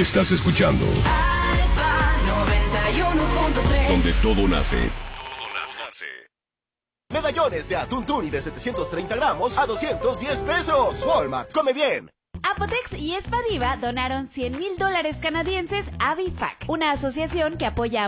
Estás escuchando Alfa 91.3, donde todo nace. Medallones de atún tuni de 730 gramos a 210 pesos. Walmart, come bien. Apotex y Espadiva donaron $100,000 canadienses a BIFAC, una asociación que apoya a